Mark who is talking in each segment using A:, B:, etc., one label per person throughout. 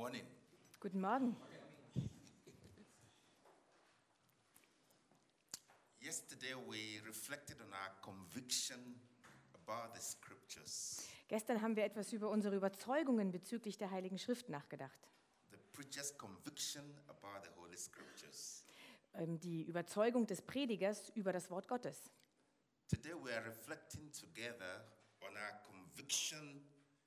A: morning.
B: Guten Morgen.
A: Yesterday we reflected on our conviction about the scriptures.
B: Gestern haben wir etwas über unsere Überzeugungen bezüglich der Heiligen Schrift nachgedacht.
A: The preacher's conviction about the Holy Scriptures.
B: Die Überzeugung des Predigers über das Wort Gottes.
A: Today we are reflecting together on our conviction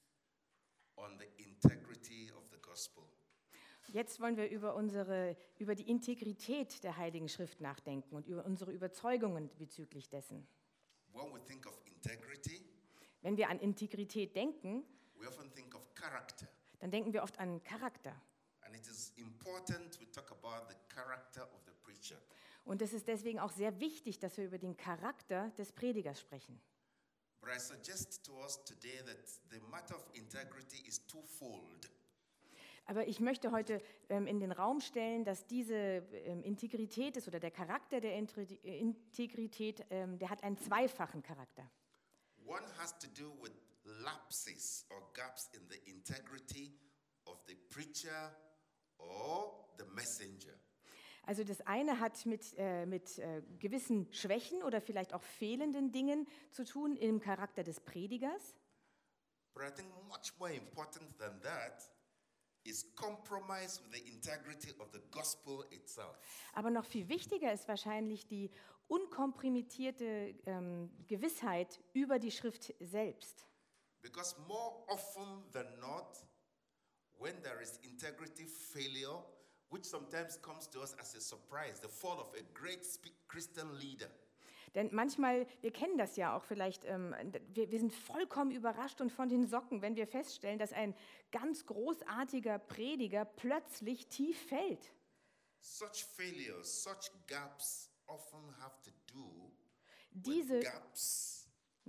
A: on the integrity of the gospel.
B: Jetzt wollen wir über die Integrität der Heiligen Schrift nachdenken und über unsere Überzeugungen bezüglich dessen.
A: When we think of integrity,
B: Wenn wir an Integrität denken,
A: we often think of character.
B: dann denken wir oft an Charakter.
A: And it is important we talk about the character of the preacher.
B: Und es ist deswegen auch sehr wichtig, dass wir über den Charakter des Predigers sprechen.
A: But I suggest to us today that the matter of integrity is twofold.
B: Aber ich möchte heute in den Raum stellen, dass diese Integrität ist oder der Charakter der Integrität, der hat einen zweifachen Charakter.
A: One has to do with lapses or gaps in the integrity of the preacher or the messenger.
B: Also das eine hat mit gewissen Schwächen oder vielleicht auch fehlenden Dingen zu tun im Charakter des Predigers.
A: But I think much more important than that is compromise with the integrity of the gospel itself.
B: Aber noch viel wichtiger ist wahrscheinlich die unkompromittierte Gewissheit über die Schrift selbst.
A: Because more often than not, when there is integrity failure, which sometimes comes to us as a surprise, the fall of a great Christian leader.
B: Denn manchmal, wir kennen das ja auch vielleicht, wir sind vollkommen überrascht und von den Socken, wenn wir feststellen, dass ein ganz großartiger Prediger plötzlich tief fällt.
A: Such failures, such gaps often have to do
B: Diese,
A: with gaps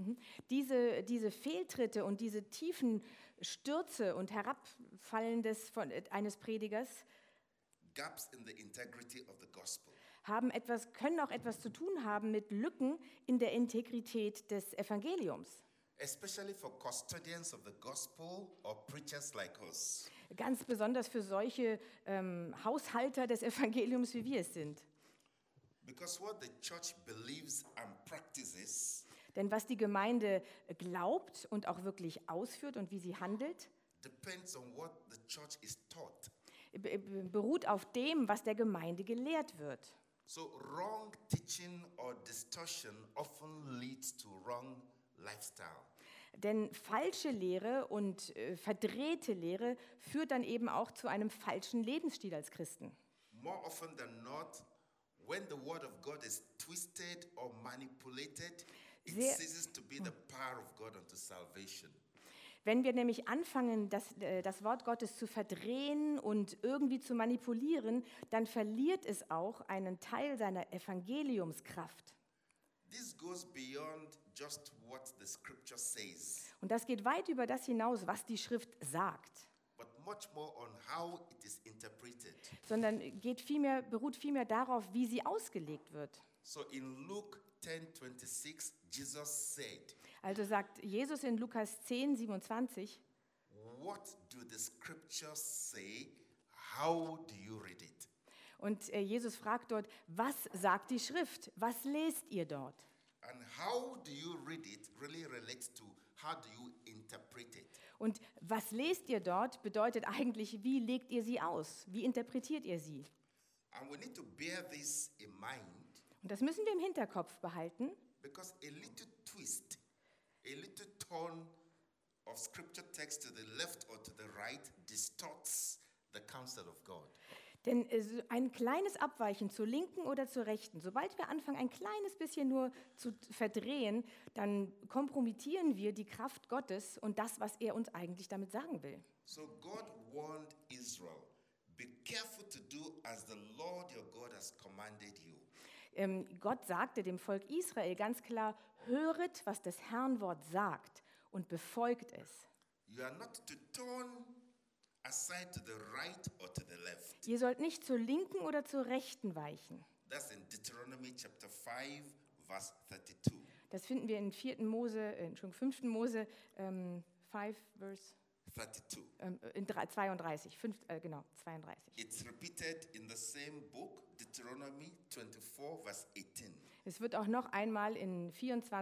B: diese Fehltritte und diese tiefen Stürze und Herabfallen eines Predigers
A: gaps in the integrity of the gospel.
B: können auch etwas zu tun haben mit Lücken in der Integrität des Evangeliums.
A: Especially for custodians of the gospel or preachers like us.
B: Ganz besonders für solche Haushalter des Evangeliums, wie wir es sind.
A: Because what the church believes and practices
B: Denn was die Gemeinde glaubt und auch wirklich ausführt und wie sie handelt,
A: depends on what the church is taught.
B: beruht auf dem, was der Gemeinde gelehrt wird.
A: So wrong teaching or distortion often leads to wrong lifestyle.
B: Denn falsche Lehre und verdrehte Lehre führt dann eben auch zu einem falschen Lebensstil als Christen.
A: More often than not, when the word of God is twisted or manipulated, it
B: Sehr-
A: ceases to be the power of God unto salvation.
B: Wenn wir nämlich anfangen, das Wort Gottes zu verdrehen und irgendwie zu manipulieren, dann verliert es auch einen Teil seiner Evangeliumskraft.
A: This goes beyond just what the scripture says,
B: Und das geht weit über das hinaus, was die Schrift sagt,
A: but much more on how it is interpreted.
B: sondern beruht vielmehr darauf, wie sie ausgelegt wird.
A: So in Luke 10:26, Jesus said,
B: Also sagt Jesus in Lukas 10, 27,
A: "What do the scriptures say? How do you read it?"
B: und Jesus fragt dort, was sagt die Schrift? Was lest ihr dort?
A: And how do you read it really relates to how do you interpret it.
B: Und was lest ihr dort bedeutet eigentlich, wie legt ihr sie aus? Wie interpretiert ihr sie?
A: And we need to bear this in mind
B: Und das müssen wir im Hinterkopf behalten,
A: because a little twist, a little turn of scripture text to the left or to the right distorts the counsel of God.
B: denn ein kleines Abweichen zur linken oder zur rechten, sobald wir anfangen, ein kleines bisschen nur zu verdrehen, dann kompromittieren wir die Kraft Gottes und das, was er uns eigentlich damit sagen will.
A: So God warned Israel, be careful to do as the Lord your God has commanded you.
B: Gott sagte dem Volk Israel ganz klar, höret, was das Herrnwort sagt und befolgt es.
A: You are not to turn aside to the right or to the left.
B: Ihr sollt nicht zur linken oder zur rechten weichen.
A: That's in Deuteronomy chapter 5, verse 32.
B: Das finden wir in 5. Mose 5, Vers
A: 32.
B: In 32, genau, 32.
A: It's repeated in the same book, Deuteronomy 24, verse 18.
B: Es wird auch noch einmal in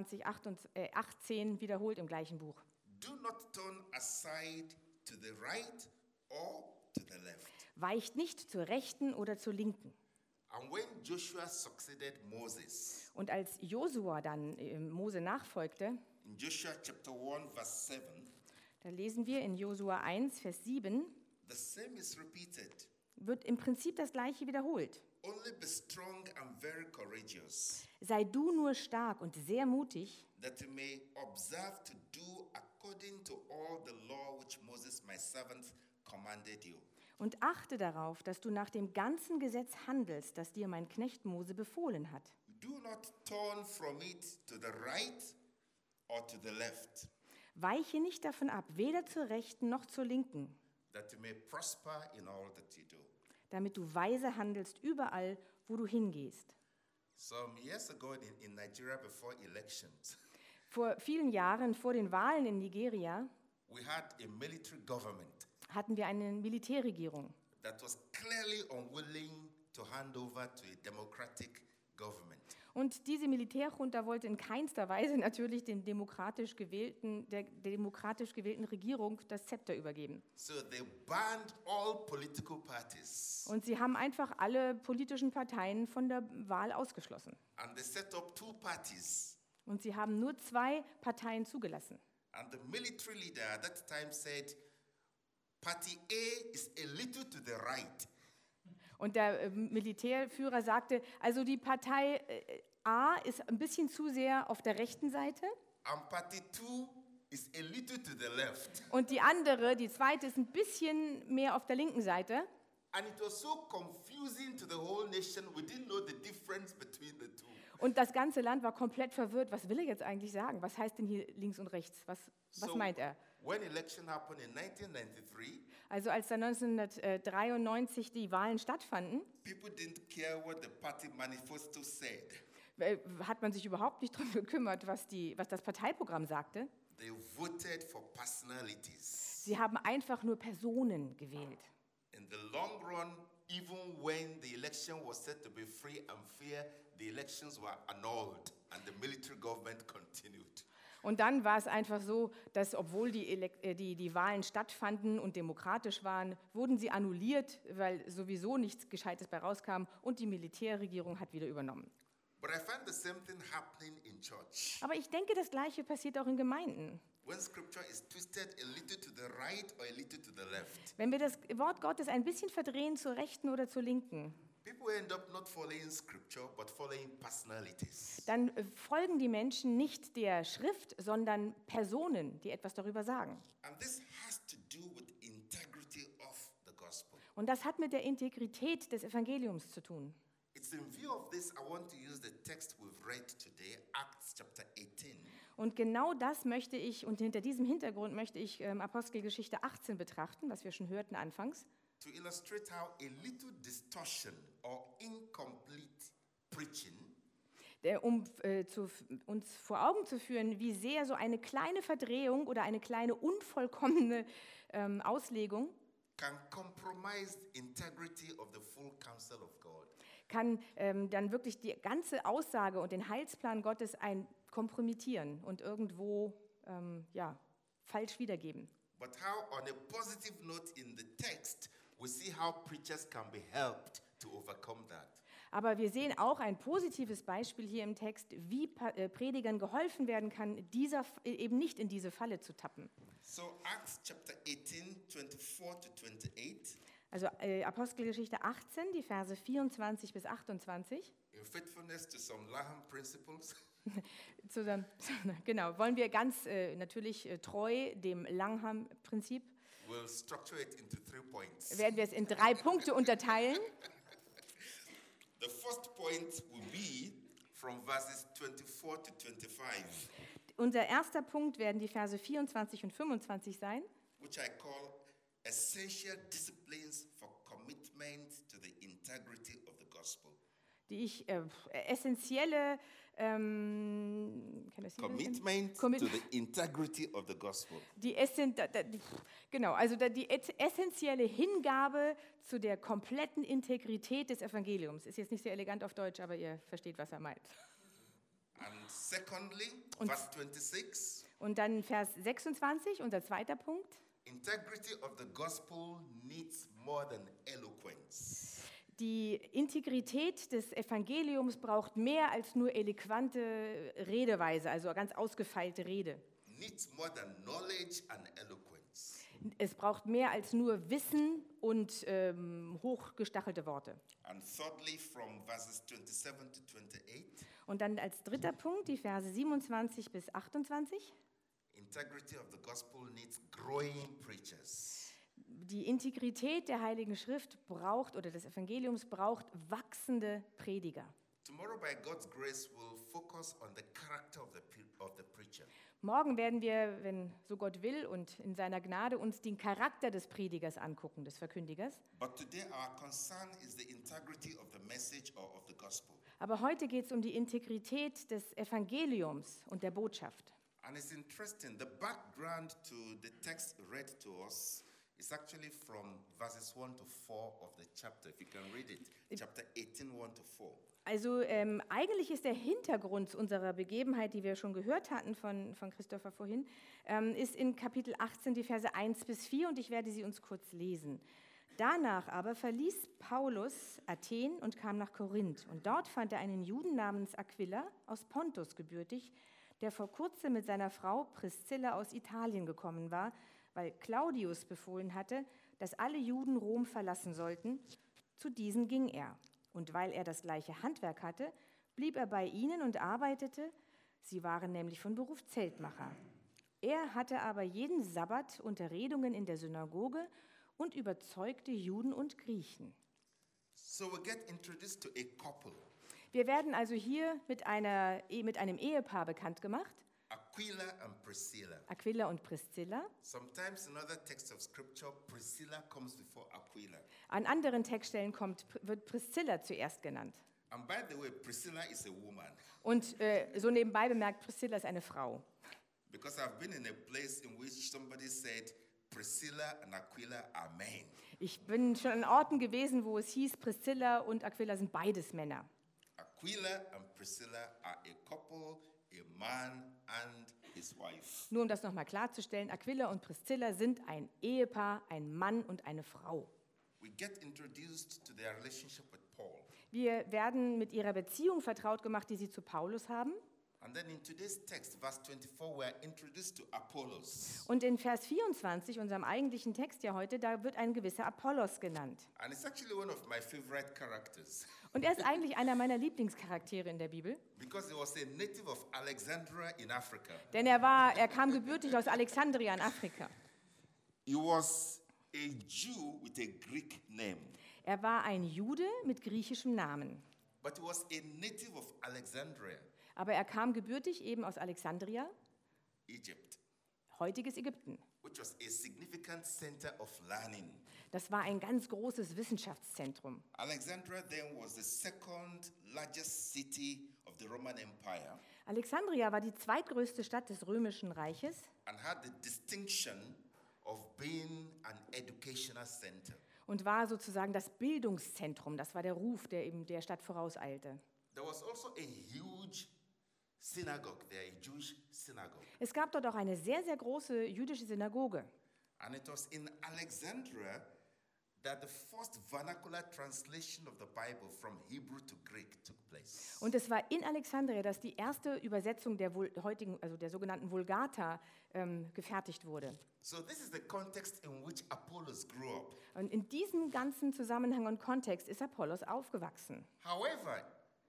B: 18 wiederholt im gleichen Buch.
A: Do not turn aside to the right or to the left.
B: Weicht nicht zur rechten oder zur linken.
A: And when Joshua succeeded Moses,
B: Und als Josua dann Mose nachfolgte,
A: in Joshua chapter 1, verse 7,
B: da lesen wir in Josua 1, Vers 7,
A: the same is repeated.
B: wird im Prinzip das Gleiche wiederholt.
A: Only be strong and very courageous,
B: Sei du nur stark und sehr mutig,
A: that you may observe to do according to all the law which Moses my servant commanded you.
B: und achte darauf, dass du nach dem ganzen Gesetz handelst, das dir mein Knecht Mose befohlen hat.
A: Do not turn from it to the right or to the left,
B: Weiche nicht davon ab, weder zur rechten noch zur linken,
A: that you may prosper in all that you do.
B: damit du weise handelst überall, wo du hingehst.
A: Some years ago in Nigeria, before elections,
B: Vor vielen Jahren, vor den Wahlen in Nigeria,
A: we had a military government
B: hatten wir eine Militärregierung,
A: that was clearly unwilling to hand over to a democratic government.
B: und diese Militärjunta wollte in keinster Weise natürlich der demokratisch gewählten Regierung das Zepter übergeben.
A: So they banned all political parties
B: Und sie haben einfach alle politischen Parteien von der Wahl ausgeschlossen.
A: and they set up two parties.
B: Und sie haben nur 2 Parteien zugelassen.
A: And the military leader at that time said, Party A is a little to the right.
B: Und der Militärführer sagte, also die Partei A ist ein bisschen zu sehr auf der rechten Seite
A: And Party 2 is a little to the left.
B: und die andere, die zweite, ist ein bisschen mehr auf der linken Seite.
A: And it was so confusing to the whole nation, we didn't know the difference between the two.
B: Und das ganze Land war komplett verwirrt. Was will er jetzt eigentlich sagen? Was heißt denn hier links und rechts? Was meint er?
A: When election happened in 1993,
B: Also als dann 1993 die Wahlen stattfanden,
A: people didn't care what the party manifesto said.
B: hat man sich überhaupt nicht darum gekümmert, was das Parteiprogramm sagte.
A: They voted for personalities.
B: Sie haben einfach nur Personen gewählt.
A: In the long run, even when the election was said to be free and fair, the elections were annulled and the military government continued.
B: Und dann war es einfach so, dass obwohl die Wahlen stattfanden und demokratisch waren, wurden sie annulliert, weil sowieso nichts Gescheites bei rauskam und die Militärregierung hat wieder übernommen.
A: But I find the same thing happening in church.
B: Aber ich denke, das Gleiche passiert auch in Gemeinden.
A: When scripture is twisted a little to the right or a little to the left,
B: Wenn wir das Wort Gottes ein bisschen verdrehen zur rechten oder zur linken,
A: people end up not following scripture but following personalities.
B: dann folgen die Menschen nicht der Schrift, sondern Personen, die etwas darüber sagen.
A: And this has to do with integrity of the gospel.
B: Und das hat mit der Integrität des Evangeliums zu tun.
A: It's in view of this I want to use the text we've read today, Acts chapter 18.
B: Und genau das möchte ich, und hinter diesem Hintergrund möchte ich Apostelgeschichte 18 betrachten, was wir schon hörten anfangs,
A: To illustrate how a little distortion or incomplete preaching
B: um uns vor Augen zu führen, wie sehr so eine kleine Verdrehung oder eine kleine unvollkommene Auslegung
A: can compromise the integrity of the full counsel of God.
B: kann dann wirklich die ganze Aussage und den Heilsplan Gottes kompromittieren und irgendwo falsch wiedergeben.
A: But how, on a positive note in the text, we see how preachers can be helped to overcome that.
B: Aber wir sehen auch ein positives Beispiel hier im Text, wie Predigern geholfen werden kann, eben nicht in diese Falle zu tappen.
A: So Acts chapter 18, 24 to 28.
B: Also Apostelgeschichte 18, die Verse 24 bis 28.
A: In faithfulness to some Laham principles,
B: Genau, wollen wir ganz natürlich treu dem Langham-Prinzip,
A: we'll structure it into 3 points.
B: werden wir es in 3 Punkte unterteilen.
A: The first point will be from verses 24 to 25,
B: Unser erster Punkt werden die Verse 24 und 25 sein,
A: which I call essential disciplines for commitment to the integrity of the gospel.
B: die ich essentielle
A: commitment
B: Commit-
A: to the integrity of the gospel.
B: die essentielle Hingabe zu der kompletten Integrität des Evangeliums. Ist jetzt nicht sehr elegant auf Deutsch, aber ihr versteht, was er meint.
A: And secondly,
B: Und-
A: verse 26,
B: Und dann Vers 26, unser zweiter Punkt.
A: integrity of the gospel needs more than eloquence.
B: Die Integrität des Evangeliums braucht mehr als nur eloquente Redeweise, also ganz ausgefeilte Rede.
A: Needs more than knowledge and eloquence.
B: Es braucht mehr als nur Wissen und hochgestachelte Worte.
A: And thirdly, from verses 27 to 28,
B: Und dann als dritter Punkt die Verse 27 bis 28.
A: integrity of the gospel needs growing preachers.
B: Die Integrität der Heiligen Schrift braucht, oder des Evangeliums braucht, wachsende Prediger.
A: Tomorrow, by God's grace, we'll focus on the character of the preacher.
B: Morgen werden wir, wenn so Gott will und in seiner Gnade, uns den Charakter des Predigers angucken, des Verkündigers.
A: But today, our concern is the integrity of the message or of the gospel.
B: Aber heute geht es um die Integrität des Evangeliums und der Botschaft.
A: And it's interesting, the background to the text read to us is actually from verses 1 to 4 of the chapter. If you can read it, chapter 18, 1 to 4.
B: Also eigentlich ist der Hintergrund unserer Begebenheit, die wir schon gehört hatten von Christopher vorhin, ist in Kapitel 18 die Verse 1 bis 4 und ich werde sie uns kurz lesen. Danach aber verließ Paulus Athen und kam nach Korinth. Und dort fand er einen Juden namens Aquila aus Pontus gebürtig, der vor kurzem mit seiner Frau Priscilla aus Italien gekommen war, weil Claudius befohlen hatte, dass alle Juden Rom verlassen sollten. Zu diesen ging er. Und weil er das gleiche Handwerk hatte, blieb er bei ihnen und arbeitete. Sie waren nämlich von Beruf Zeltmacher. Er hatte aber jeden Sabbat Unterredungen in der Synagoge und überzeugte Juden und Griechen.
A: So we get introduced to a couple,
B: Wir werden also hier mit einem Ehepaar bekannt gemacht,
A: Aquila and Priscilla.
B: Aquila und Priscilla.
A: Sometimes in other texts of scripture, Priscilla comes before Aquila.
B: An anderen Textstellen wird Priscilla zuerst genannt.
A: And by the way, Priscilla is a woman.
B: Und so nebenbei bemerkt, Priscilla ist eine Frau.
A: Because I've been in a place in which somebody said, Priscilla and Aquila are men.
B: Ich bin schon an Orten gewesen, wo es hieß, Priscilla und Aquila sind beides Männer.
A: Aquila and Priscilla are a couple, a man and his wife.
B: Nur um das nochmal klarzustellen, Aquila und Priscilla sind ein Ehepaar, ein Mann und eine Frau.
A: We get introduced to their relationship with Paul.
B: Wir werden mit ihrer Beziehung vertraut gemacht, die sie zu Paulus haben.
A: And then in today's text, verse 24, we are introduced to Apollos.
B: Und in Vers 24, unserem eigentlichen Text ja heute, da wird ein gewisser Apollos genannt.
A: And it's actually one of my favorite characters
B: Und er ist eigentlich einer meiner Lieblingscharaktere in der Bibel,
A: because he was a native of Alexandria in Africa.
B: denn er kam gebürtig aus Alexandria in Afrika.
A: He was a Jew with a Greek name,
B: Er war ein Jude mit griechischem Namen,
A: but he was a native of Alexandria,
B: aber er kam gebürtig eben aus Alexandria,
A: Egypt,
B: heutiges Ägypten.
A: which was a significant center of learning.
B: Das war ein ganz großes Wissenschaftszentrum.
A: Alexandria then was the second largest city of the Roman Empire
B: Alexandria war die zweitgrößte Stadt des Römischen Reiches
A: and had the distinction of being an educational center.
B: und war sozusagen das Bildungszentrum. Das war der Ruf, der eben der Stadt vorauseilte.
A: There was also a huge synagogue there, a Jewish synagogue.
B: Es gab dort auch eine sehr, sehr große jüdische Synagoge.
A: And it was in Alexandria that the first vernacular translation of the Bible from Hebrew to Greek took place.
B: Und es war in Alexandria, dass die erste Übersetzung der der sogenannten Vulgata gefertigt wurde.
A: So this is the context in which Apollos grew up.
B: Und in diesem ganzen Zusammenhang und Kontext ist Apollos aufgewachsen.
A: However,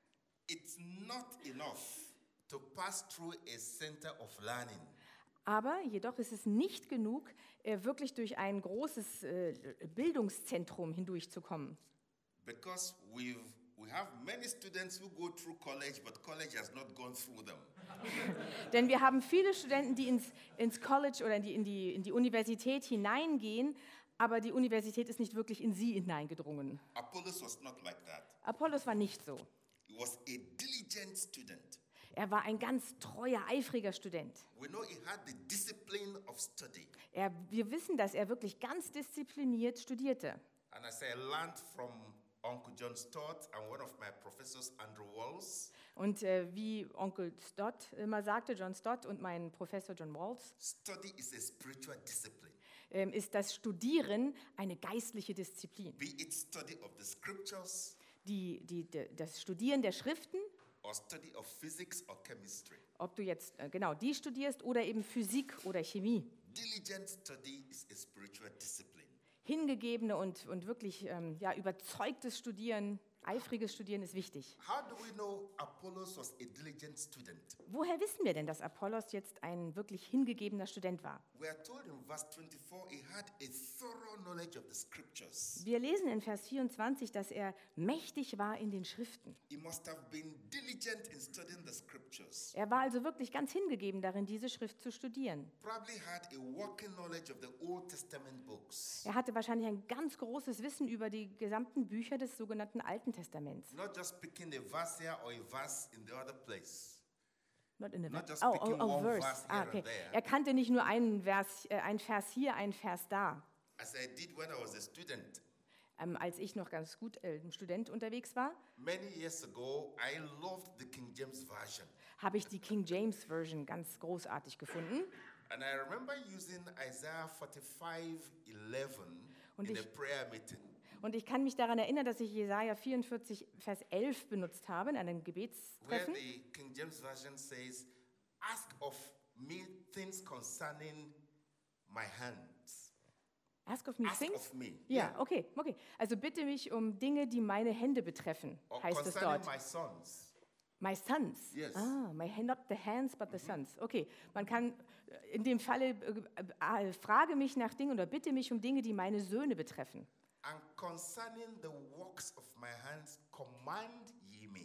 A: it's not enough to pass through a center of learning.
B: Aber jedoch ist es nicht genug, wirklich durch ein großes Bildungszentrum hindurchzukommen.
A: Because we have many students who go through college, but college has not gone through them.
B: Denn wir haben viele Studenten, die ins College oder in die Universität hineingehen, aber die Universität ist nicht wirklich in sie hineingedrungen.
A: Apollos was not like that.
B: Apollos war nicht so.
A: was a diligent student.
B: Er war ein ganz treuer, eifriger Student.
A: We know he had the discipline of study.
B: Wir wissen, dass er wirklich ganz diszipliniert studierte.
A: And as I learned from Uncle John Stott and one of my professors, Andrew Walls,
B: Und wie Onkel Stott immer sagte, John Stott und mein Professor John Walls,
A: study is a spiritual discipline.
B: Ist das Studieren eine geistliche Disziplin.
A: Be it study of the scriptures
B: Das Studieren der Schriften,
A: or study of physics or chemistry.
B: ob du jetzt genau die studierst oder eben Physik oder Chemie.
A: Diligent study is a spiritual discipline.
B: Hingegebene und wirklich überzeugtes Studieren, eifriges Studieren ist wichtig.
A: How do we know Apollos was a diligent student?
B: Woher wissen wir denn, dass Apollos jetzt ein wirklich hingegebener Student war?
A: We are told in verse 24 he had a thorough knowledge of the scriptures.
B: Wir lesen in Vers 24, dass er mächtig war in den Schriften.
A: He must have been diligent in studying the scriptures.
B: Er war also wirklich ganz hingegeben darin, diese Schrift zu studieren.
A: Probably had a working knowledge of the Old Testament books.
B: Er hatte wahrscheinlich ein ganz großes Wissen über die gesamten Bücher des sogenannten Alten Testaments.
A: Not just picking a verse here or a verse in the other place.
B: Not in the
A: Not just
B: oh,
A: picking
B: oh,
A: one
B: verse.
A: verse here
B: Okay.
A: and there.
B: Er kannte nicht nur ein Vers hier, ein Vers da.
A: As I did when I was a student.
B: Als ich noch ganz gut Student unterwegs war,
A: Many years ago, I loved the King James Version.
B: habe ich die King James Version ganz großartig gefunden.
A: And I remember using Isaiah 45:11
B: Und
A: in a
B: ich-
A: prayer meeting.
B: Und ich kann mich daran erinnern, dass ich Jesaja 44, Vers 11 benutzt habe in einem
A: Where
B: Gebetstreffen.
A: the King James Version says, ask of me things concerning my hands.
B: Ask of me
A: Ask
B: things.
A: of me.
B: Ja, okay. Also bitte mich um Dinge, die meine Hände betreffen,
A: Or
B: heißt es
A: concerning
B: dort.
A: my sons.
B: My sons.
A: Yes.
B: Not the hands, but the sons. Okay, man kann in dem Falle frage mich nach Dingen oder bitte mich um Dinge, die meine Söhne betreffen.
A: And concerning the works of my hands, command ye me.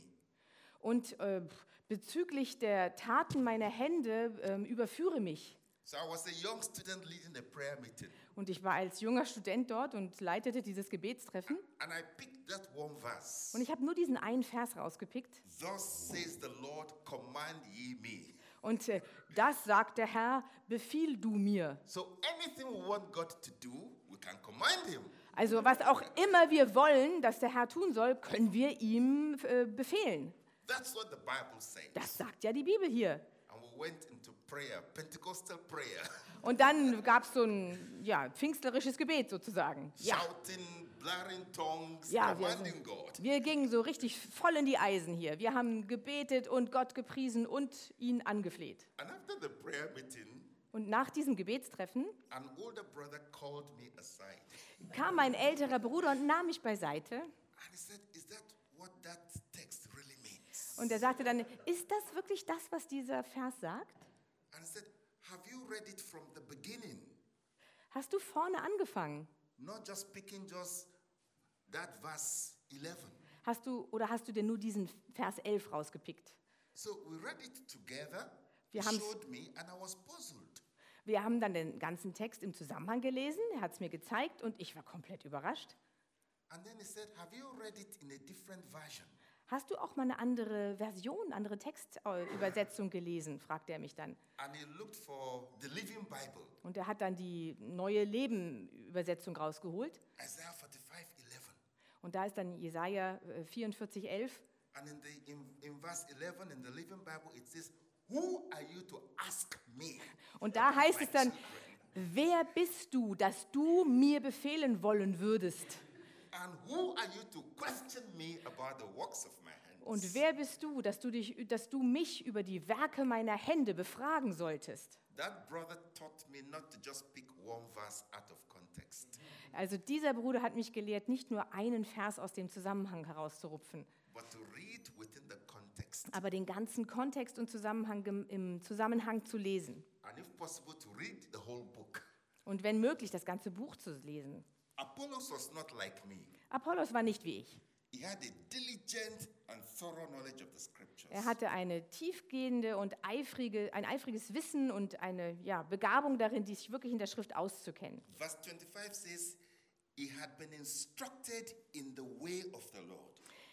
B: Und bezüglich der Taten meiner Hände überführe mich.
A: So I was a young student leading a prayer meeting.
B: Und ich war als junger Student dort und leitete dieses Gebetstreffen.
A: And I picked that one verse.
B: Und ich habe nur diesen einen Vers rausgepickt.
A: Thus says the Lord, command ye me.
B: Und das sagt der Herr, befiehl du mir.
A: So anything we want God to do, we can command him.
B: Also was auch immer wir wollen, dass der Herr tun soll, können wir ihm befehlen.
A: That's what the Bible says.
B: Das sagt ja die Bibel hier.
A: And we went into prayer, Pentecostal prayer,
B: Und dann gab es so ein pfingstlerisches Gebet sozusagen. Ja,
A: shouting, blaring tongues,
B: Ja,
A: commanding God.
B: wir gingen so richtig voll in die Eisen hier. Wir haben gebetet und Gott gepriesen und ihn angefleht.
A: And after the prayer meeting,
B: Und nach diesem Gebetstreffen
A: an older brother called me aside.
B: kam mein älterer Bruder und nahm mich beiseite.
A: And he said, is that what that text really means?
B: Und er sagte dann, ist das wirklich das, was dieser Vers sagt?
A: And he said, have you read it from the beginning?
B: Hast du vorne angefangen?
A: Not just picking just that verse 11.
B: Hast du denn nur diesen Vers 11 rausgepickt?
A: So we read it together.
B: Wir
A: He
B: haben's-
A: showed me and I was puzzled.
B: Wir haben dann den ganzen Text im Zusammenhang gelesen, er hat es mir gezeigt und ich war komplett überrascht.
A: And then he said, have you read it in a different version?
B: Hast du auch mal eine andere Version, andere Textübersetzung gelesen, fragte er mich dann.
A: And he looked for the Living Bible,
B: Und er hat dann die neue Leben-Übersetzung rausgeholt.
A: Isaiah 45:11.
B: Und da ist dann Jesaja 44,11.
A: And in verse 11 in the Living Bible, it says, who are you to ask me?
B: Und da heißt es dann,
A: My children?
B: wer bist du, dass du mir befehlen wollen würdest?
A: And who are you to question me about the works of my hands?
B: Und wer bist du, dass du mich über die Werke meiner Hände befragen solltest?
A: That brother taught me not to just pick one verse out of context,
B: Also dieser Bruder hat mich gelehrt, nicht nur einen Vers aus dem Zusammenhang herauszurupfen,
A: but to read within the context.
B: aber den ganzen Kontext und Zusammenhang im Zusammenhang zu lesen.
A: And if possible, to read the whole book.
B: Und wenn möglich, das ganze Buch zu lesen.
A: Apollos was not like me.
B: Apollos war nicht wie ich.
A: He had a diligent and thorough knowledge of the scriptures.
B: Er hatte eine tiefgehende und ein eifriges Wissen und eine Begabung darin, die sich wirklich in der Schrift auszukennen.
A: Verse 25 says, he had been instructed in the way of the Lord.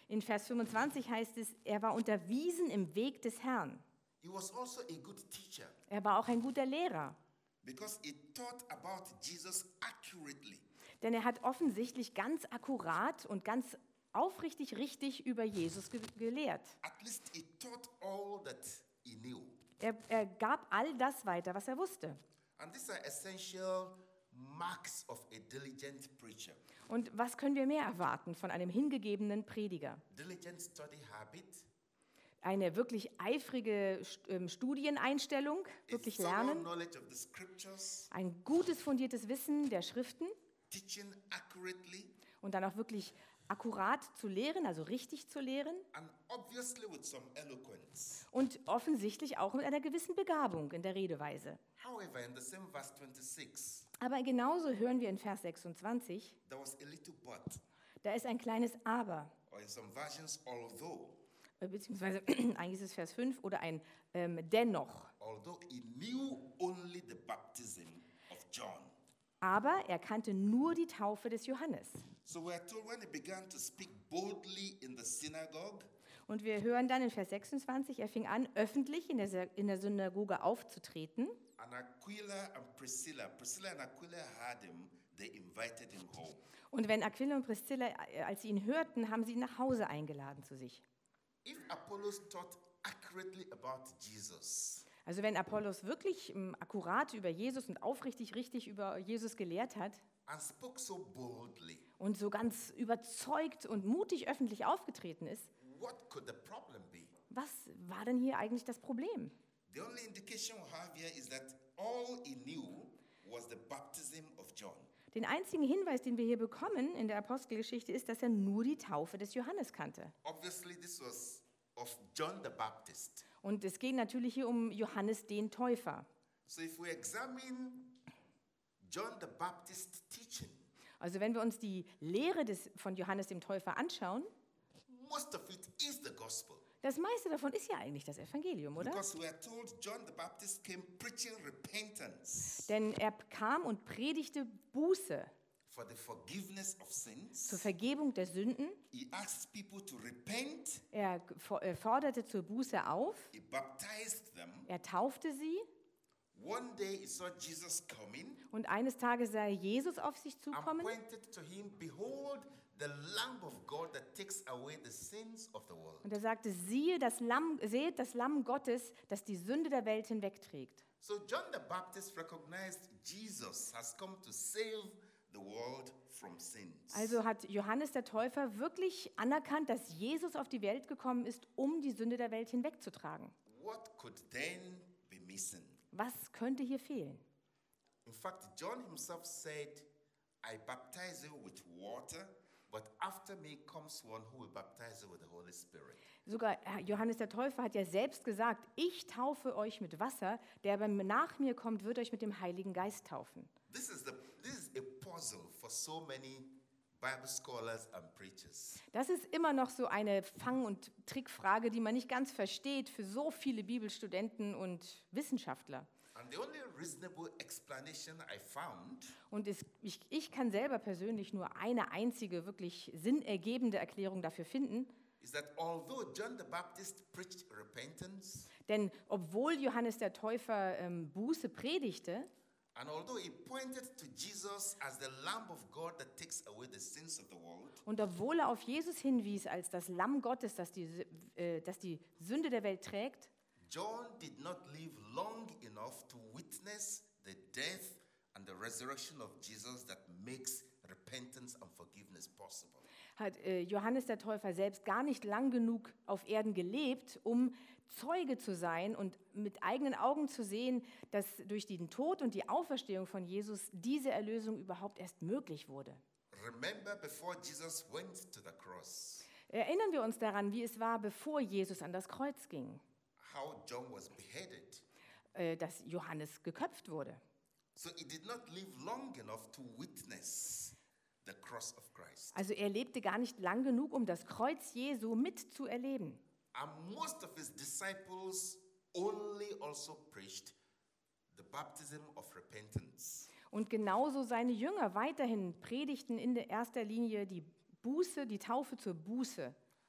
B: In Vers 25 heißt es, er war unterwiesen im Weg des Herrn.
A: He was also a good teacher
B: Er war auch ein guter Lehrer,
A: because he taught about Jesus accurately.
B: denn er hat offensichtlich ganz akkurat und ganz aufrichtig richtig über Jesus gelehrt.
A: At least he taught all that he knew.
B: Er gab all das weiter, was er wusste.
A: And these are essential marks of a diligent preacher.
B: Und was können wir mehr erwarten von einem hingegebenen Prediger?
A: Diligent study habit,
B: Eine wirklich eifrige Studieneinstellung,
A: a
B: wirklich
A: thorough
B: lernen,
A: knowledge of the scriptures,
B: ein gutes fundiertes Wissen der Schriften
A: teaching accurately,
B: und dann auch wirklich akkurat zu lehren, also richtig zu lehren
A: and obviously with some eloquence.
B: und offensichtlich auch mit einer gewissen Begabung in der Redeweise.
A: However, in the same verse 26,
B: Aber genauso hören wir in Vers 26,
A: there was a little but,
B: da ist ein kleines Aber,
A: or in some versions, although.
B: beziehungsweise eigentlich ist es Vers 5 oder ein Dennoch.
A: Although he knew only the baptism of John.
B: Aber er kannte nur die Taufe des Johannes.
A: So we're told when he began to speak boldly in the synagogue,
B: Und wir hören dann in Vers 26, er fing an, öffentlich in der Synagoge aufzutreten.
A: and Priscilla and Aquila heard him, they invited him home.
B: Und wenn Aquila und Priscilla, als sie ihn hörten, haben sie ihn nach Hause eingeladen zu sich.
A: If Apollos taught accurately about Jesus,
B: Also wenn Apollos wirklich akkurat über Jesus und aufrichtig richtig über Jesus gelehrt hat
A: and spoke so boldly,
B: und so ganz überzeugt und mutig öffentlich aufgetreten ist,
A: what could the problem be?
B: was war denn hier eigentlich das Problem?
A: The only indication we have here is that all he knew was the baptism of John.
B: Den einzigen Hinweis, den wir hier bekommen in der Apostelgeschichte, ist, dass er nur die Taufe des Johannes kannte.
A: Obviously, this was of John the Baptist.
B: Und es geht natürlich hier um Johannes den Täufer.
A: So if we examine John the Baptist teaching,
B: Also wenn wir uns die Lehre von Johannes dem Täufer anschauen,
A: most of it is the gospel.
B: das meiste davon ist ja eigentlich das Evangelium, oder?
A: Because we are told John the Baptist came preaching repentance
B: Denn er kam und predigte Buße
A: for the forgiveness of sins.
B: zur Vergebung der Sünden.
A: He asked people to repent.
B: Er forderte zur Buße auf.
A: He baptized them.
B: Er taufte sie.
A: One day he saw Jesus coming
B: Und eines Tages sah er Jesus auf sich
A: and
B: zukommen
A: pointed to him, behold, the Lamb of God that takes away the sins of the world.
B: und er sagte, seht das Lamm Gottes, das die Sünde der Welt hinwegträgt.
A: So John the Baptist recognized Jesus has come to save the world from sins.
B: Also hat Johannes der Täufer wirklich anerkannt, dass Jesus auf die Welt gekommen ist, um die Sünde der Welt hinwegzutragen.
A: What could then be missing?
B: Was könnte hier fehlen?
A: In fact, John himself said, I baptize you with water, but after me comes one who will baptize you with the Holy Spirit.
B: Sogar Johannes der Täufer hat ja selbst gesagt, ich taufe euch mit Wasser, der aber nach mir kommt, wird euch mit dem Heiligen Geist taufen.
A: This is a puzzle for so many Bible scholars and preachers.
B: Das ist immer noch so eine Fang- und Trickfrage, die man nicht ganz versteht für so viele Bibelstudenten und Wissenschaftler.
A: And the only reasonable explanation I found
B: Und ich kann selber persönlich nur eine einzige, wirklich sinnergebende Erklärung dafür finden.
A: is that although John the Baptist preached repentance,
B: Denn obwohl Johannes der Täufer Buße predigte
A: and although he pointed to Jesus as the Lamb of God that takes away the sins of the world,
B: und obwohl er auf Jesus hinwies als das Lamm Gottes, das die Sünde der Welt trägt,
A: John did not live long enough to witness the death and the resurrection of Jesus that makes repentance and forgiveness possible.
B: hat Johannes der Täufer selbst gar nicht lang genug auf Erden gelebt, um Zeuge zu sein und mit eigenen Augen zu sehen, dass durch den Tod und die Auferstehung von Jesus diese Erlösung überhaupt erst möglich wurde.
A: Remember before Jesus went to the cross,
B: Erinnern wir uns daran, wie es war, bevor Jesus an das Kreuz ging,
A: how John was beheaded.
B: dass Johannes geköpft wurde.
A: So he did not live long enough to witness the cross of Christ.
B: Also er lebte gar nicht lang genug, um das Kreuz Jesu mitzuerleben.
A: And most of his disciples only also preached the baptism of repentance.
B: Und genauso seine Jünger weiterhin predigten in der erster Linie die Buße, die Taufe zur Buße.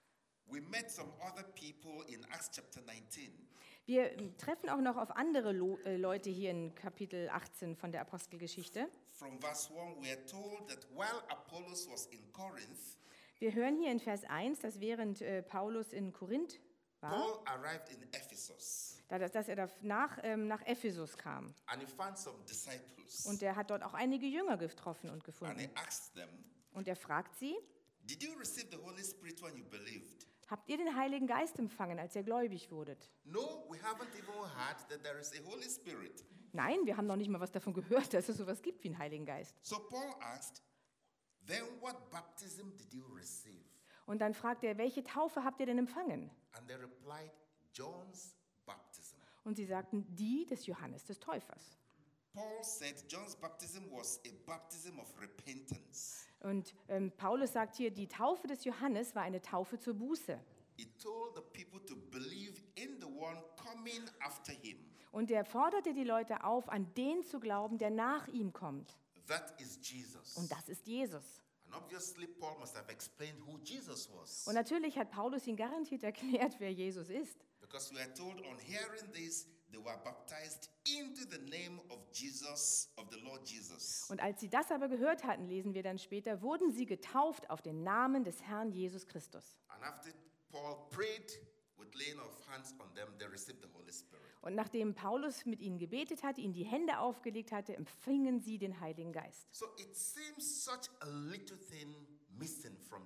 A: We met some other people in Acts chapter 19.
B: Wir treffen auch noch auf andere Leute hier in Kapitel 18 von der Apostelgeschichte.
A: From verse 1, we are told that while Apollos was in Corinth,
B: Wir hören hier in Vers 1, dass während Paulus in Korinth war,
A: Paul arrived in Ephesus
B: dass er nach Ephesus kam.
A: and he found some disciples.
B: Und er hat dort auch einige Jünger getroffen und
A: And
B: gefunden.
A: he asked them,
B: Und er fragt sie,
A: did you receive the Holy Spirit when you believed?
B: habt ihr den Heiligen Geist empfangen, als ihr gläubig wurdet?
A: No, we haven't even heard that there is a Holy Spirit.
B: Nein, wir haben noch nicht mal was davon gehört, dass es sowas gibt wie einen Heiligen Geist.
A: So Paul asked, then what baptism did you receive?
B: Und dann fragt er, welche Taufe habt ihr denn empfangen?
A: And they replied, John's baptism.
B: Und sie sagten, die des Johannes des Täufers.
A: Paul said John's baptism was a baptism of repentance.
B: Und Paulus sagt hier, die Taufe des Johannes war eine Taufe zur Buße.
A: He told the people to believe in the one coming after him.
B: Und er forderte die Leute auf, an den zu glauben, der nach ihm kommt.
A: That is Jesus.
B: Und das ist Jesus.
A: And obviously Paul must have explained who Jesus was.
B: Und natürlich hat Paulus ihn garantiert erklärt, wer Jesus ist.
A: Because we are told on hearing this, they were baptized into the name of Jesus, of the Lord Jesus.
B: Und als sie das aber gehört hatten, lesen wir dann später, wurden sie getauft auf den Namen des Herrn Jesus Christus.
A: And after Paul prayed with laying of hands on them, they received the Holy Spirit.
B: Und nachdem Paulus mit ihnen gebetet hatte, ihnen die Hände aufgelegt hatte, empfingen sie den Heiligen Geist.
A: So it seems such a little thing missing from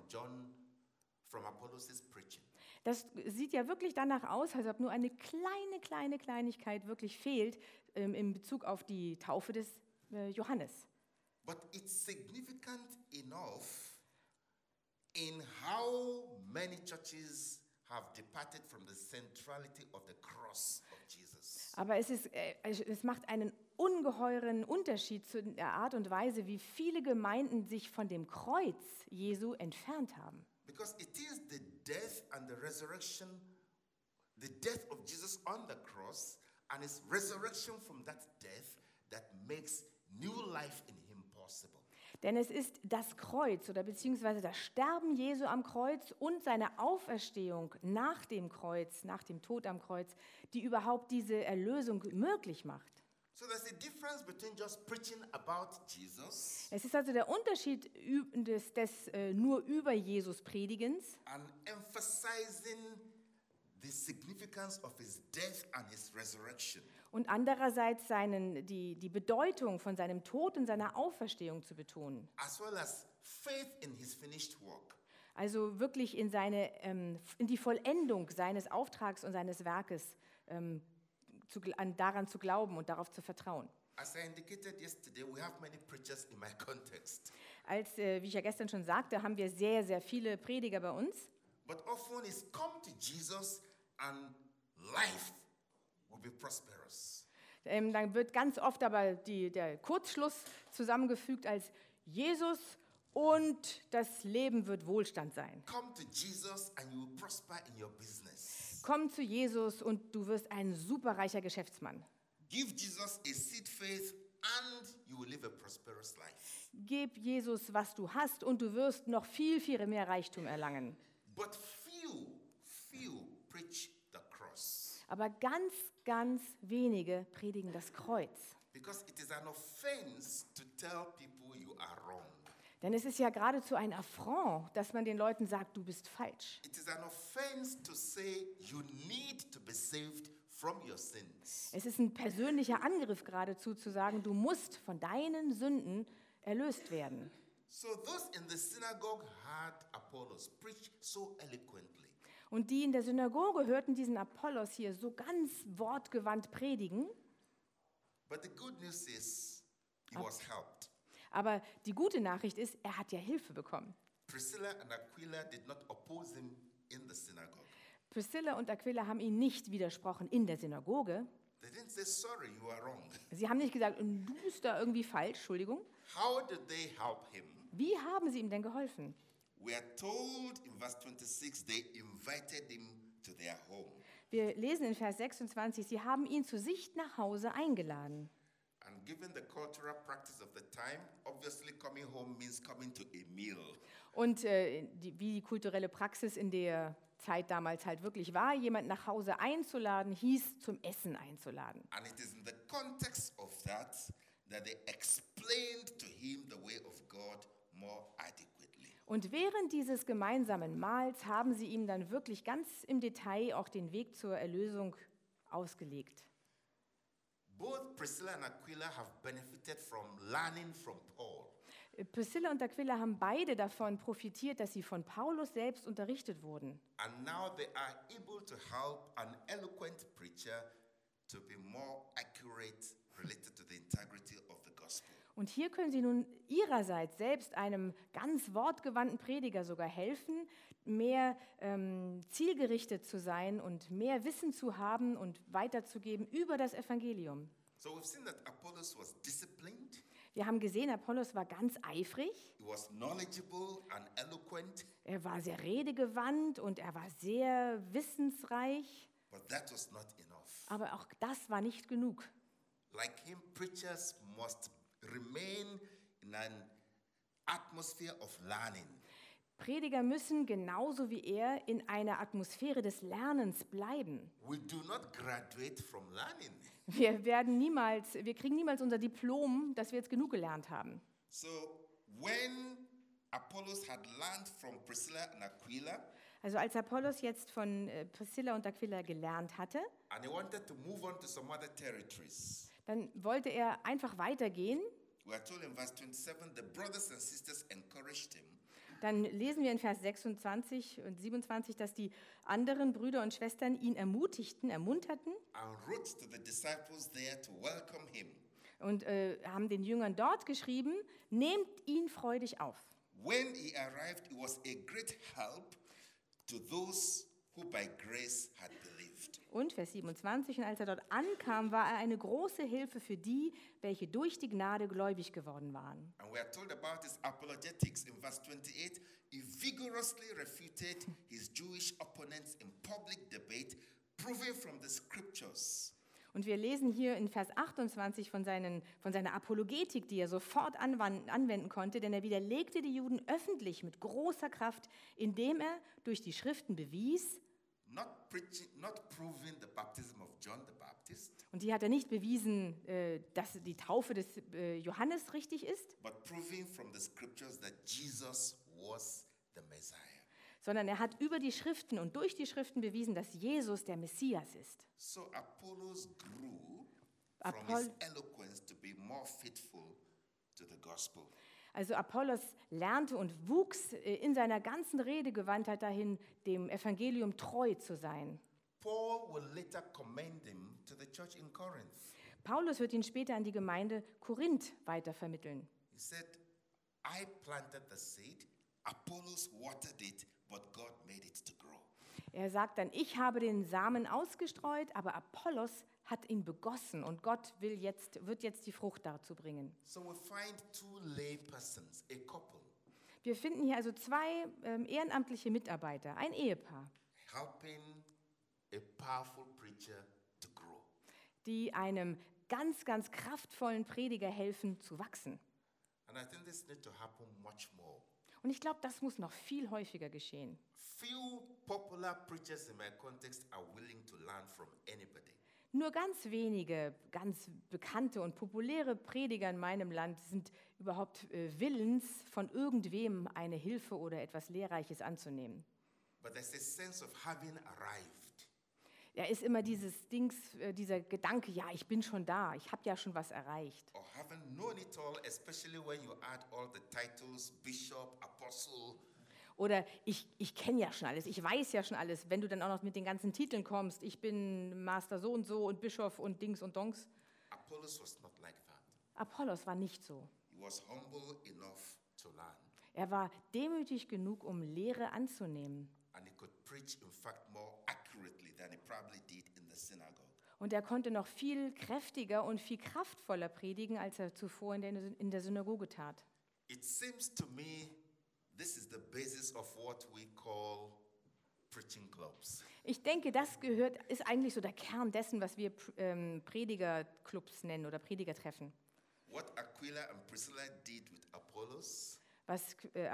A: Apollos' preaching.
B: Das sieht ja wirklich danach aus, als ob nur eine kleine Kleinigkeit wirklich fehlt in Bezug auf die Taufe des Johannes.
A: But it's significant enough in how many churches have departed from the centrality of the cross of Jesus.
B: Aber es macht einen ungeheuren Unterschied zu der Art und Weise, wie viele Gemeinden sich von dem Kreuz Jesu entfernt haben.
A: Because it is the death and the resurrection, the death of Jesus on the cross and his resurrection from that death that makes new life in him possible.
B: Denn es ist das Kreuz oder beziehungsweise das Sterben Jesu am Kreuz und seine Auferstehung nach dem Kreuz, nach dem Tod am Kreuz, die überhaupt diese Erlösung möglich macht.
A: So there's a difference between just preaching about Jesus
B: Es ist also der Unterschied des nur über Jesus Predigens
A: and emphasizing the significance of his death and his resurrection.
B: und andererseits die Bedeutung von seinem Tod und seiner Auferstehung zu betonen.
A: As well as faith in his finished work.
B: Also wirklich in die Vollendung seines Auftrags und seines Werkes daran zu glauben und darauf zu vertrauen.
A: As I indicated yesterday, we have many preachers in my context.
B: Wie ich ja gestern schon sagte, haben wir sehr viele Prediger bei uns.
A: But often it's come to Jesus and life will be prosperous.
B: Dann wird ganz oft aber der Kurzschluss zusammengefügt als Jesus und das Leben wird Wohlstand sein.
A: Come to Jesus and you will prosper in your business.
B: Komm zu Jesus und du wirst ein superreicher Geschäftsmann.
A: Give Jesus a seed faith and you will live a prosperous life.
B: Gib Jesus, was du hast und du wirst noch viel mehr Reichtum erlangen.
A: But few preach the cross.
B: Aber ganz wenige predigen das Kreuz.
A: Because it is an offense to tell people you are wrong.
B: Denn es ist ja geradezu ein Affront, dass man den Leuten sagt, du bist falsch.
A: It is an offense to say you need to be saved from your sins.
B: Es ist ein persönlicher Angriff geradezu zu sagen, du musst von deinen Sünden erlöst werden.
A: So those in the synagogue heard Apollos preach so eloquently.
B: Und die in der Synagoge hörten diesen Apollos hier so ganz wortgewandt predigen.
A: But the good news is he was helped.
B: Aber die gute Nachricht ist, er hat ja Hilfe bekommen.
A: Priscilla and Aquila did not oppose him in the synagogue.
B: Priscilla und Aquila haben ihm nicht widersprochen in der Synagoge.
A: They didn't say, sorry, you are wrong.
B: Sie haben nicht gesagt, du bist da irgendwie falsch, Entschuldigung.
A: How did they help him?
B: Wie haben sie ihm denn geholfen?
A: We are told in verse 26, they invited him to their home.
B: Wir lesen in Vers 26, sie haben ihn zu sich nach Hause eingeladen.
A: And given the cultural practice of the time, obviously coming home means coming to a meal.
B: Und wie die kulturelle Praxis in der Zeit damals halt wirklich war, jemand nach Hause einzuladen, hieß zum Essen einzuladen.
A: And it is in the context of that they explained to him the way of God more adequately.
B: Und während dieses gemeinsamen Mahls haben sie ihm dann wirklich ganz im Detail auch den Weg zur Erlösung ausgelegt.
A: Both Priscilla and Aquila have benefited from learning from Paul.
B: Priscilla und Aquila haben beide davon profitiert, dass sie von Paulus selbst unterrichtet wurden.
A: And now they are able to help an eloquent preacher to be more accurate related to the integrity of the gospel.
B: Und hier können sie nun ihrerseits selbst einem ganz wortgewandten Prediger sogar helfen, mehr zielgerichtet zu sein und mehr Wissen zu haben und weiterzugeben über das Evangelium.
A: So we've seen that Apollos was disciplined,
B: Wir haben gesehen, Apollos war ganz eifrig,
A: he was knowledgeable and eloquent,
B: er war sehr redegewandt und er war sehr wissensreich,
A: but that was not enough.
B: aber auch das war nicht genug.
A: Like him, preachers must remain in an atmosphere of learning.
B: Prediger müssen genauso wie er in einer Atmosphäre des Lernens bleiben.
A: We do not graduate from learning.
B: Wir kriegen niemals unser Diplom, dass wir jetzt genug gelernt haben.
A: So when Apollos had learned from Priscilla and Aquila,
B: Also als Apollos jetzt von Priscilla und Aquila gelernt hatte,
A: and he wanted to move on to some other territories,
B: dann wollte er einfach weitergehen.
A: we are told in verse 27, the brothers and sisters encouraged him.
B: Dann lesen wir in Vers 26 und 27, dass die anderen Brüder und Schwestern ihn ermunterten
A: And wrote to the disciples there to welcome him.
B: und haben den Jüngern dort geschrieben, nehmt ihn freudig auf.
A: When he arrived, he was a great help to those who by grace had believed.
B: Und Vers 27, und als er dort ankam, war er eine große Hilfe für die, welche durch die Gnade gläubig geworden waren.
A: And we are told about his apologetics in verse 28. He vigorously refuted his Jewish opponents in public debate, proving from the scriptures.
B: Und wir lesen hier in Vers 28 von seiner Apologetik, die er sofort anwenden konnte, denn er widerlegte die Juden öffentlich mit großer Kraft, indem er durch die Schriften bewies,
A: Not proving the baptism of John the Baptist,
B: und die hat er nicht bewiesen, dass die Taufe des Johannes richtig ist,
A: but proving from the scriptures that Jesus was the Messiah.
B: sondern er hat über die Schriften und durch die Schriften bewiesen, dass Jesus der Messias ist.
A: So Apollos grew from
B: Apol-
A: his eloquence to be more faithful to the gospel.
B: Also Apollos lernte und wuchs in seiner ganzen Redegewandtheit dahin, dem Evangelium treu zu sein.
A: Paul will later commend him to the church in Corinth.
B: Paulus wird ihn später an die Gemeinde Korinth weitervermitteln.
A: He said, I planted the seed, Apollos watered it, but God made it to grow.
B: Er sagt dann, ich habe den Samen ausgestreut, aber Apollos hat ihn begossen und Gott wird jetzt die Frucht dazu bringen.
A: So we find two lay persons, a couple,
B: Wir finden hier also zwei ehrenamtliche Mitarbeiter, ein Ehepaar,
A: helping a powerful preacher to grow.
B: die einem ganz, ganz kraftvollen Prediger helfen zu wachsen.
A: And I think this needs to happen much more.
B: Und ich glaube, das muss noch viel häufiger geschehen.
A: Few popular preachers in my context are willing to learn from anybody.
B: Nur ganz wenige, ganz bekannte und populäre Prediger in meinem Land sind überhaupt willens, von irgendwem eine Hilfe oder etwas Lehrreiches anzunehmen.
A: But there's a sense of having arrived.
B: Ja, ist immer dieser Gedanke, ja, ich bin schon da, ich habe ja schon was erreicht.
A: Or haven't known it all, especially when you add all the titles, bishop, apostle.
B: Oder ich kenne ja schon alles, ich weiß ja schon alles, wenn du dann auch noch mit den ganzen Titeln kommst, ich bin Master so und Bischof und Dings und Donks.
A: Apollos was not like that.
B: Apollos war nicht so.
A: He was humble enough to learn.
B: Er war demütig genug, um Lehre anzunehmen.
A: And he could preach, in fact, more accurately than he probably did in the synagogue.
B: Und er konnte noch viel kräftiger und viel kraftvoller predigen, als er zuvor in der Synagoge tat.
A: It seems to me this is the basis of what we call preaching clubs.
B: Ich denke, ist eigentlich so der Kern dessen, was wir Predigerclubs nennen oder Predigertreffen.
A: What Aquila and Priscilla did with Apollos
B: Was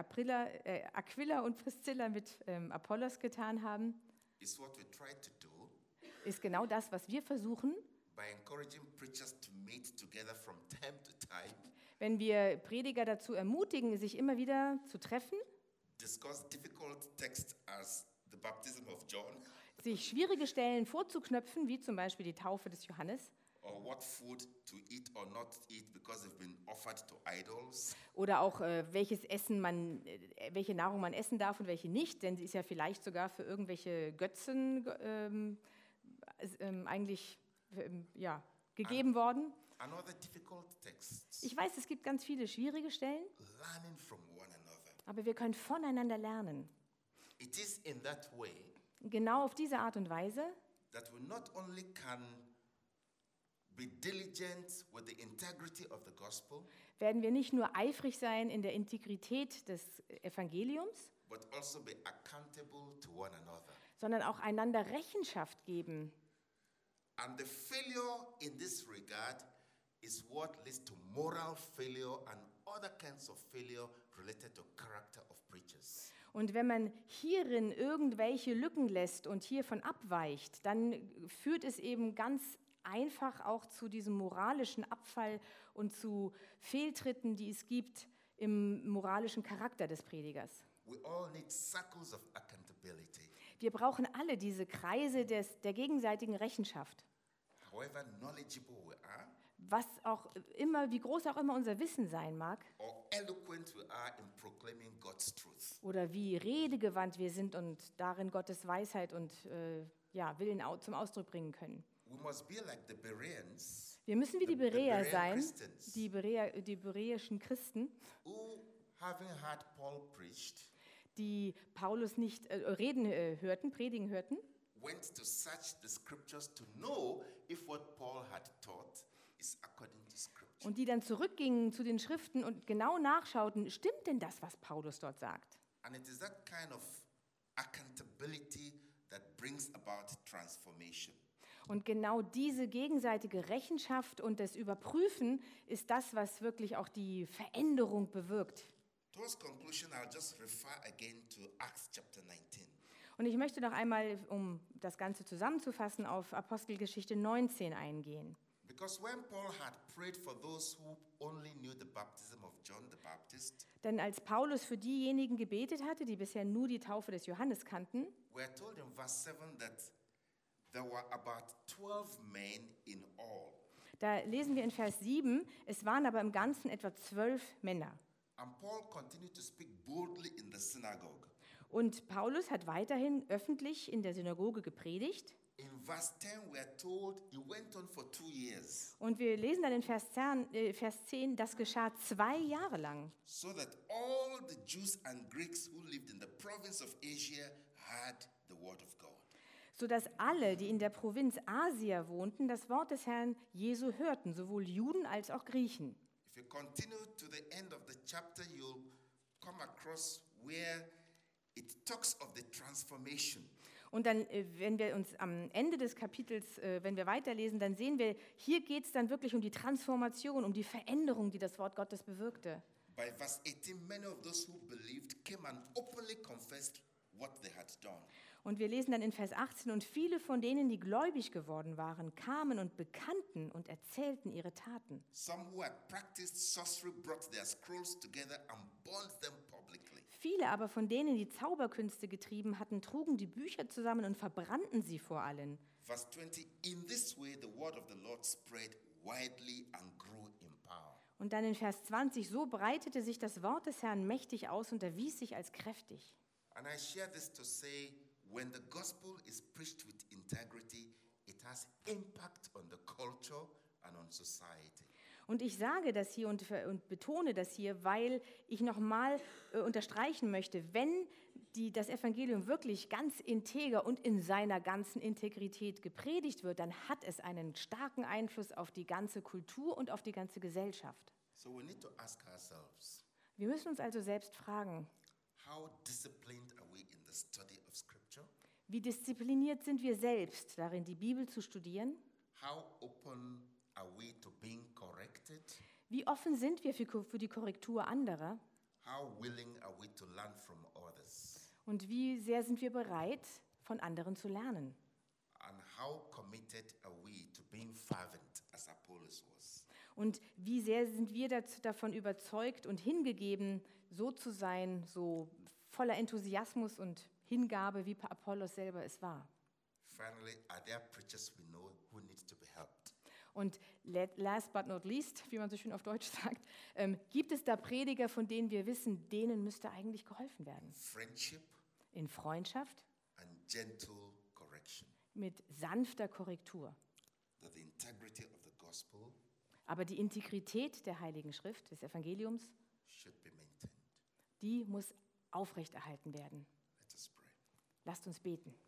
B: Aquila und Priscilla mit Apollos getan haben,
A: is what we try to do
B: ist genau das, was wir versuchen,
A: by encouraging preachers to meet together from time to time,
B: wenn wir Prediger dazu ermutigen, sich immer wieder zu treffen,
A: discuss difficult texts as the baptism of John,
B: sich schwierige Stellen vorzuknöpfen, wie zum Beispiel die Taufe des Johannes,
A: or what food to eat or not eat because they've been offered to idols,
B: oder auch welche Nahrung man essen darf und welche nicht, denn sie ist ja vielleicht sogar für irgendwelche Götzen eigentlich gegeben worden.
A: and other difficult texts,
B: Ich weiß, es gibt ganz viele schwierige Stellen,
A: learning from one another.
B: aber wir können voneinander lernen.
A: It is in that way
B: Genau auf diese Art und Weise,
A: that we not only can be diligent with the integrity of the gospel,
B: werden wir nicht nur eifrig sein in der Integrität des Evangeliums,
A: but also be accountable to one another.
B: sondern auch einander Rechenschaft geben.
A: And the failure in this regard is what leads to moral failure and other kinds of failure related to character of preachers.
B: Und wenn man hierin irgendwelche Lücken lässt und hiervon abweicht, dann führt es eben ganz einfach auch zu diesem moralischen Abfall und zu Fehltritten, die es gibt im moralischen Charakter des Predigers.
A: We all need circles of accountability.
B: Wir brauchen alle diese Kreise der gegenseitigen Rechenschaft.
A: However knowledgeable we are,
B: Was auch immer, wie groß auch immer unser Wissen sein mag,
A: or eloquent we are in proclaiming God's truth,
B: oder wie redegewandt wir sind und darin Gottes Weisheit und Willen zum Ausdruck bringen können.
A: we must be like the Bereans,
B: Wir müssen wie die
A: the
B: Bereer
A: Berean
B: sein,
A: Christians,
B: die bereischen Christen,
A: who, having heard Paul preached,
B: die Paulus nicht predigen hörten,
A: went to search the scriptures to know if what Paul had taught is according to scripture.
B: und die dann zurückgingen zu den Schriften und genau nachschauten, stimmt denn das, was Paulus dort sagt?
A: And it is that kind of accountability that brings about transformation.
B: Und genau diese gegenseitige Rechenschaft und das Überprüfen ist das, was wirklich auch die Veränderung bewirkt.
A: Towards conclusion, I'll just refer again to Acts chapter 19.
B: Und ich möchte noch einmal, um das Ganze zusammenzufassen, auf Apostelgeschichte 19 eingehen.
A: Because when Paul had prayed for those who only knew the baptism of John the Baptist,
B: Denn als Paulus für diejenigen gebetet hatte, die bisher nur die Taufe des Johannes kannten,
A: we are told in verse 7 that there were about 12 men in all.
B: da lesen wir in Vers 7, es waren aber im Ganzen etwa 12 Männer.
A: And Paul continued to speak boldly in the synagogue.
B: Und Paulus hat weiterhin öffentlich in der Synagoge gepredigt.
A: In verse 10, we are told he went on for 2 years,
B: Und wir lesen dann in Vers 10, das geschah 2 Jahre lang,
A: so that all the Jews and Greeks who lived in the province of Asia heard the word of God.
B: sodass alle, die in der Provinz Asia wohnten, das Wort des Herrn Jesu hörten, sowohl Juden als auch Griechen.
A: If you continue to the end of the chapter, you'll come across where it talks of the transformation.
B: Und dann, wenn wir uns am Ende des Kapitels, wenn wir weiterlesen, dann sehen wir, hier geht es dann wirklich um die Transformation, um die Veränderung, die das Wort Gottes bewirkte.
A: By verse 18, many of those who believed came and openly confessed what they had done.
B: Und wir lesen dann in Vers 18, und viele von denen, die gläubig geworden waren, kamen und bekannten und erzählten ihre Taten.
A: Some who had practiced sorcery brought their scrolls together and burned them publicly.
B: Viele aber von denen, die Zauberkünste getrieben hatten, trugen die Bücher zusammen und verbrannten sie vor allen.
A: Verse 20, in this way the word of the Lord spread widely and grew in power.
B: Und dann in Vers 20, so breitete sich das Wort des Herrn mächtig aus und erwies sich als kräftig.
A: And I share this to say, when the gospel is preached with integrity, it has impact on the culture and on society.
B: Und ich sage das hier und betone das hier, weil ich nochmal unterstreichen möchte, wenn das Evangelium wirklich ganz integer und in seiner ganzen Integrität gepredigt wird, dann hat es einen starken Einfluss auf die ganze Kultur und auf die ganze Gesellschaft.
A: So we need to ask ourselves,
B: Wir müssen uns also selbst fragen,
A: how disciplined are we in the study of Scripture?
B: wie diszipliniert sind wir selbst darin, die Bibel zu studieren?
A: How open are we to being corrected?
B: Wie offen sind wir für die Korrektur anderer?
A: How willing are we to learn from others?
B: Und wie sehr sind wir bereit, von anderen zu lernen?
A: And how committed are we to being fervent as Apollos was?
B: Und wie sehr sind wir davon überzeugt und hingegeben, so zu sein, so voller Enthusiasmus und Hingabe, wie Apollos selber es war?
A: Finally, are there preachers we know who need to be helped?
B: Und last but not least, wie man so schön auf Deutsch sagt, gibt es da Prediger, von denen wir wissen, denen müsste eigentlich geholfen werden?
A: Friendship
B: In Freundschaft,
A: and gentle correction.
B: mit sanfter Korrektur.
A: That the integrity of the gospel
B: Aber die Integrität der Heiligen Schrift, des Evangeliums,
A: should be maintained.
B: die muss aufrechterhalten werden.
A: Let us pray.
B: Lasst uns beten.